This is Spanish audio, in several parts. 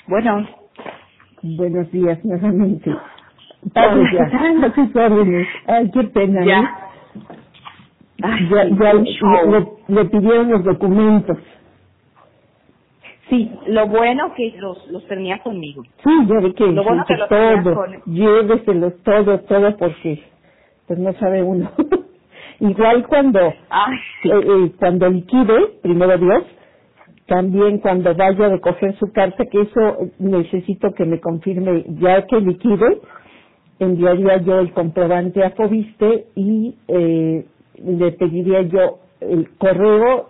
Bueno, Buenos días nuevamente. Pablo, Ya, a sus órdenes. Ay, qué pena, ya. ¿no? Ay, Ya, sí, ya un show. le pidieron los documentos. Sí, lo bueno que los tenía conmigo. Sí, ya ve que Lo bueno que dice los tenía todo, con... lléveselos todo, porque pues no sabe uno. Igual Ay, sí. cuando liquide, primero Dios, también cuando vaya a recoger su carta, que eso necesito que me confirme, ya que liquide, enviaría yo el comprobante a Fobiste y le pediría yo el correo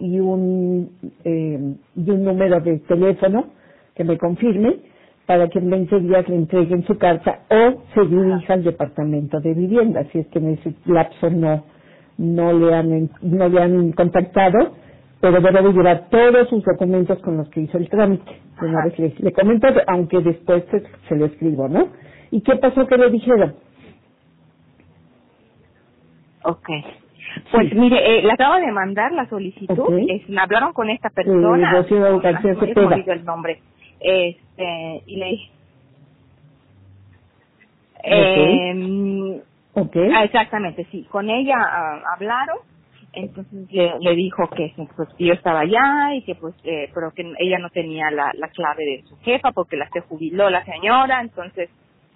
y un número de teléfono que me confirme para que en 20 días le entreguen su carta o se dirija al departamento de vivienda, si es que en ese lapso no le han contactado, pero debe de llevar todos sus documentos con los que hizo el trámite. De una vez le comento, aunque después se lo escribo, ¿no? ¿Y qué pasó que le dijeron? Ok. Pues Sí. mire, le acabo de mandar la solicitud. Okay. Me hablaron con esta persona. Rocío García Se me Cepeda. olvidó el nombre. Y le dije... Okay. exactamente, sí. Con ella hablaron. Entonces le dijo que pues, que yo estaba allá y que pues pero que ella no tenía la clave de su jefa porque la se jubiló la señora. Entonces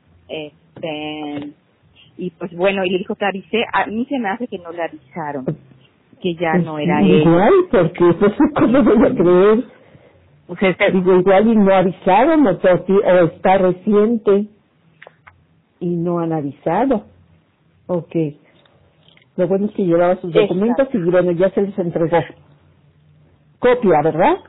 y pues bueno, y le dijo que avisé. A mí se me hace que no le avisaron que ya Pues no era ella. igual, porque pues ¿cómo voy a creer? Pues Digo, igual y no avisaron o está reciente y no han avisado. Okay. Lo bueno es que llevaba sus documentos y bueno, ya se les entregó. Copia, ¿verdad?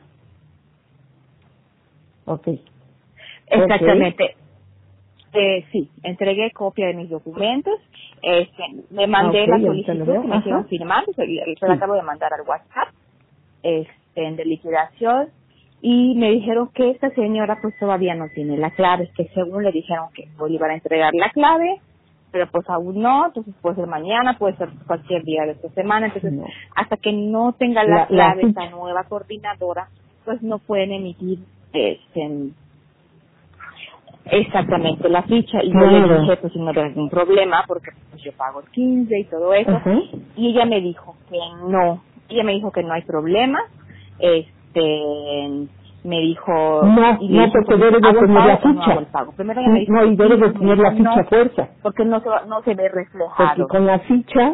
Okay. exactamente. Sí, entregué copia de mis documentos. Me mandé la ahorita lo solicitud veo. que me hicieron firmar, se la acabo de mandar al WhatsApp, de liquidación, y me dijeron que esta señora pues todavía no tiene la clave, que según le dijeron que hoy iban a entregar la clave, pero pues aún no. Entonces puede ser mañana, puede ser cualquier día de esta semana. Entonces No. hasta que no tenga la clave esta nueva coordinadora, pues no pueden emitir exactamente la ficha. Y yo le dije pues si no había ningún problema porque pues yo pago el 15 y todo eso. Uh-huh. Y ella me dijo que no. Ella me dijo que no hay problema. Me dijo... No, porque debe de tener la ficha. Primero ella me dijo y debe de tener la ficha fuerza. porque no se ve Porque reflejado. con la ficha...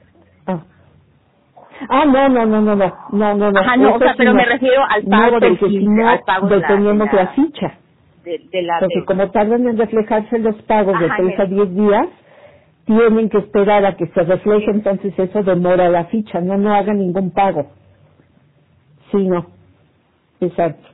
no. Ajá, no, o sea, pero me refiero al pago del 15, al pago de detenemos la ficha. de la Porque deuda. como tardan en reflejarse los pagos de Ajá, 3 a 10 días, tienen que esperar a que se refleje, entonces eso demora la ficha. No hagan ningún pago. Sí, no. Exacto.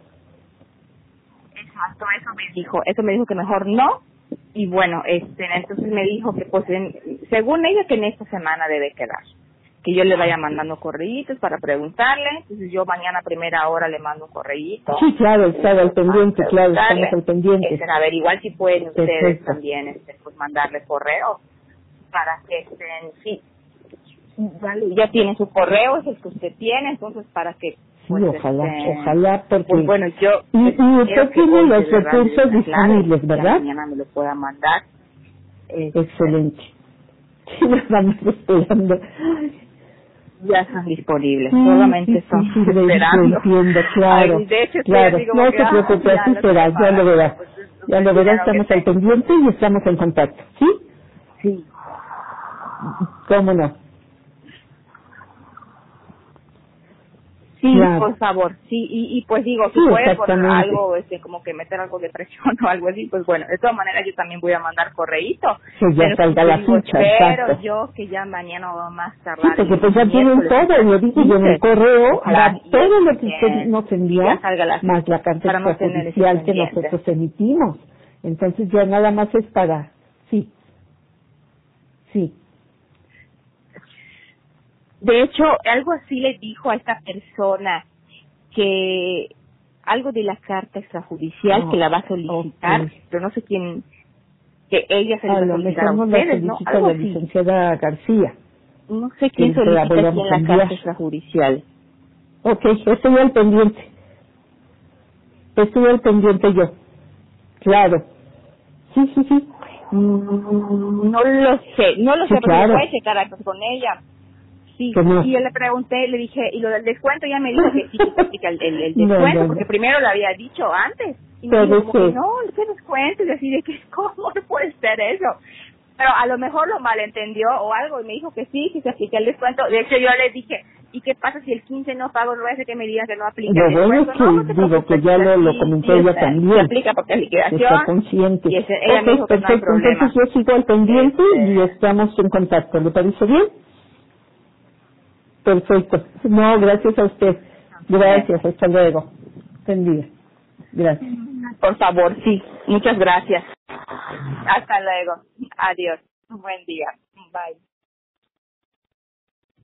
Exacto, eso me dijo que mejor no. Y bueno, entonces me dijo que pues según ella que en esta semana debe quedar, que yo le vaya mandando correitos para preguntarle. Entonces yo mañana a primera hora le mando un correíto. Sí, claro, está al pendiente, claro, estamos al pendiente. A ver, igual si pueden ustedes Perfecto. también pues mandarle correo para que sí, vale, ya tienen su correo, es el que usted tiene, entonces para que pues, sí, ojalá, porque... Pues bueno, yo... Y usted tiene los recursos disponibles, ¿verdad? Mañana me lo pueda mandar. Excelente. Sí, nos vamos esperando. Ya están disponibles, Sí, solamente están esperando. Entiendo, claro. Ay, de hecho, claro, digo, no se preocupe, así será, ya lo verá. Ya lo verá, estamos al pendiente y estamos en contacto, ¿sí? Sí. ¿Cómo no? Sí, claro. por favor, sí, y pues digo, si sí, puede por algo, como que meter algo de presión o algo así, pues bueno, de todas maneras yo también voy a mandar correíto. Que ya salga la ficha, pero exacto. yo que ya mañana o más tardar. Sí, porque pues ya tienen todo, lo digo yo en el correo, va todo lo que usted nos envía, más la carta extrajudicial que nosotros emitimos. Entonces ya nada más es para, sí. De hecho, algo así le dijo a esta persona, que algo de la carta extrajudicial que la va a solicitar, pero no sé quién, que ella se le va a solicitar a ustedes, ¿no? Algo la licenciada García. No sé quién solicita aquí en la carta extrajudicial. Ok, estoy al pendiente. Estuve al pendiente yo. Claro. Sí. No lo sé, Sí, pero claro. voy a checar con ella. Sí, No. y yo le pregunté, le dije, y lo del descuento ya me dijo que sí, que se aplica el descuento, No. porque primero lo había dicho antes. Y me Puede dijo como que ser. no, ¿qué descuento? Y así de que, ¿cómo no puede ser eso? Pero a lo mejor lo malentendió o algo, y me dijo que sí, que se aplica el descuento. De hecho, yo le dije, ¿y qué pasa si el 15 no pago? No voy a hacer que me digan que no aplica el Lo bueno descuento. es No, no que te digo preocupes, que ya lo sí, comentó sí, ella se también. aplica porque es liquidación. Está consciente. Y ella me dijo que no hay Perfecto. problema. Entonces yo sigo al pendiente y estamos en contacto. ¿Le parece bien? Perfecto. No, gracias a usted. Gracias. Hasta luego. Bendiga. Gracias. Por favor, sí. Muchas gracias. Hasta luego. Adiós. Buen día. Bye.